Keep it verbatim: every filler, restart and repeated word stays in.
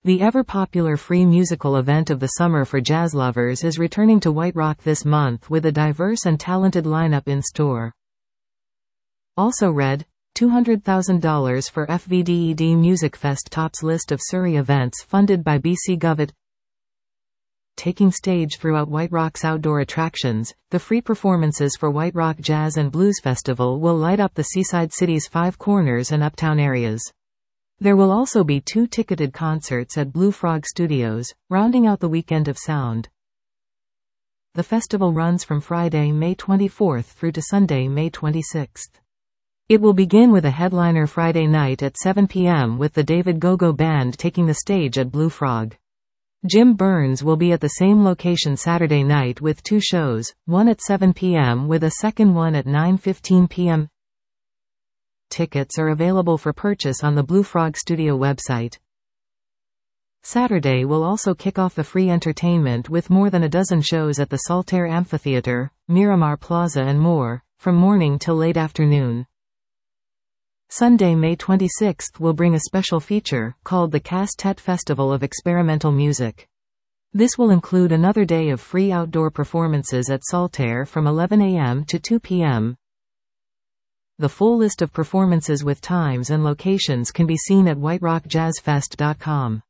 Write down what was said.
The ever-popular free musical event of the summer for jazz lovers is returning to White Rock this month with a diverse and talented lineup in store. Also read, two hundred thousand dollars for F V D E D Music Fest tops list of Surrey events funded by B C Govt. Taking stage throughout White Rock's outdoor attractions, the free performances for White Rock Jazz and Blues Festival will light up the seaside city's five corners and uptown areas. There will also be two ticketed concerts at Blue Frog Studios, rounding out the weekend of sound. The festival runs from Friday, May twenty-fourth through to Sunday, May twenty-sixth. It will begin with a headliner Friday night at seven p m with the David Gogo Band taking the stage at Blue Frog. Jim Burns will be at the same location Saturday night with two shows, one at seven p m with a second one at nine fifteen p m Tickets are available for purchase on the Blue Frog Studio website. Saturday will also kick off the free entertainment with more than a dozen shows at the Saltaire Amphitheatre, Miramar Plaza and more, from morning till late afternoon. Sunday, May twenty-sixth will bring a special feature, called the Casse-Tête Festival of Experimental Music. This will include another day of free outdoor performances at Saltaire from eleven a m to two p m The full list of performances with times and locations can be seen at white rock jazz fest dot com.